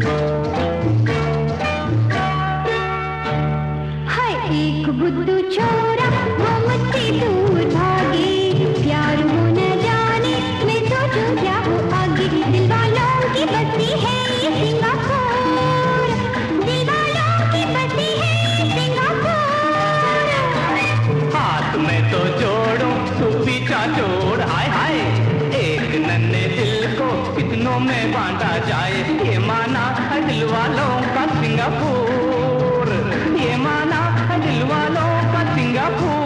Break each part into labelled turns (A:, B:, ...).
A: हाय एक बुद्धू छोरा वो मुझसे दूर भागे, प्यार हो न जाने मैं सोचूं क्या हो आगे। दिल वालों की बस्ती है ये सिंगापुर, दिल वालों की बस्ती है ये सिंगापुर।
B: हाथ में तो जोड़ो तू पीछा छोड़, हाय हाय एक नन्हे दिल को कितनों में बांटा जाए। ये माना है दिल वालों का सिंगापुर, ये माना है दिल वालों का सिंगापुर।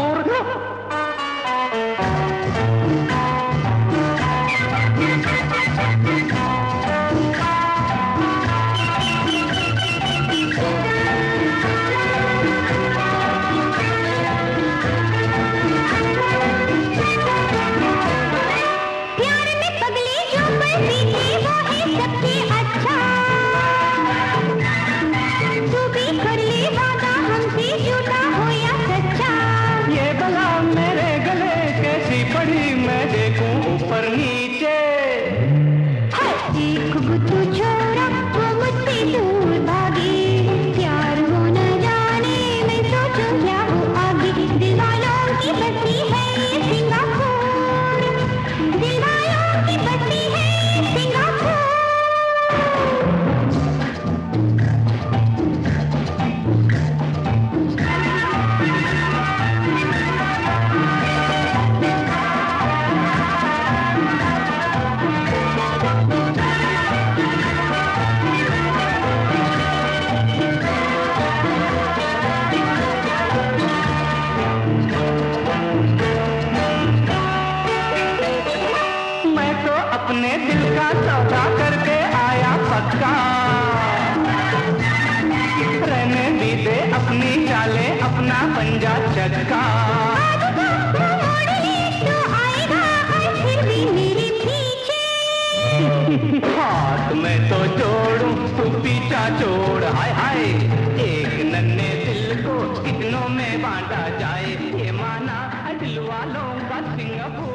A: प्यार में पगले जो बरसी थी वो है सबसे अच्छा, तू भी कर ले वादा हमसे झूठा हो या सच्चा।
B: ये बला मेरे गले कैसी पड़ी मैं देखूं ऊपर नीचे।
A: हाय एक बुद्धू छोरा वो मुझसे दूर भागे, प्यार हो न जाने मैं सोचूं क्या हो आगे। दिल वालों की बस्ती है ये सिंगापुर, दिल वालों की बस्ती है ये सिंगापुर।
B: मैं तो अपने दिल का सौदा करके आया पक्का, रहने भी दे अपनी चाले अपना पंजा चक्का।
A: मोड़ ले तो आएगा और फिर भी मेरे पीछे।
B: हाथ में तो जोड़ूं तू पीछा छोड़, हाय हाय एक नन्हे दिल को कितनों में बांटा जाए। ये माना है दिल वालों का सिंगापुर।